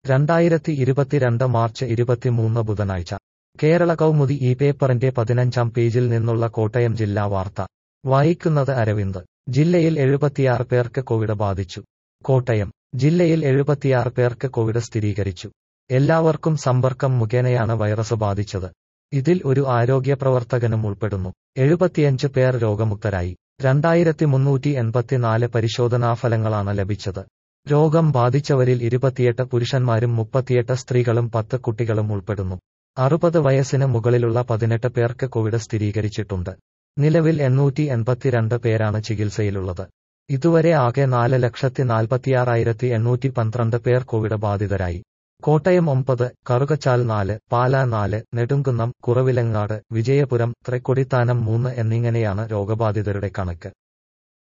2022 March 23 ബുധനാഴ്ച കേരള കൗമുദി ഈ പേപ്പറിന്റെ 15-ാം പേജിൽ നിന്നുള്ള കോട്ടയം ജില്ലാ വാർത്ത വായിക്കുന്നത് അരവിന്ദ്. ജില്ലയിൽ 76 പേർക്ക് കോവിഡ് ബാധിച്ചു. കോട്ടയം ജില്ലയിൽ 76 പേർക്ക് കോവിഡ് സ്ഥിരീകരിച്ചു. എല്ലാവർക്കും സമ്പർക്കം മുഖേനയാണ് വൈറസ് ബാധിച്ചത്. ഇതിൽ ഒരു ആരോഗ്യ പ്രവർത്തകനും ഉൾപ്പെടുന്നു. 75 പേർ രോഗമുക്തരായി. 2384 പരിശോധനാഫലങ്ങളാണ് ലഭിച്ചത്. രോഗം ബാധിച്ചവരിൽ 28 പുരുഷന്മാരും 38 സ്ത്രീകളും 10 കുട്ടികളും ഉൾപ്പെടുന്നു. 60 വയസ്സിന് മുകളിലുള്ള 18 പേർക്ക് കോവിഡ് സ്ഥിരീകരിച്ചിട്ടുണ്ട്. നിലവിൽ 882 പേരാണ് ചികിത്സയിലുള്ളത്. ഇതുവരെ ആകെ 4,46,812 പേർ കോവിഡ് ബാധിതരായി. കോട്ടയം 9, കറുകച്ചാൽ 4, പാലാ 4, നെടുങ്കുന്നം, കുറവിലങ്ങാട്, വിജയപുരം, തൃക്കൊടിത്താനം 3 എന്നിങ്ങനെയാണ് രോഗബാധിതരുടെ കണക്ക്.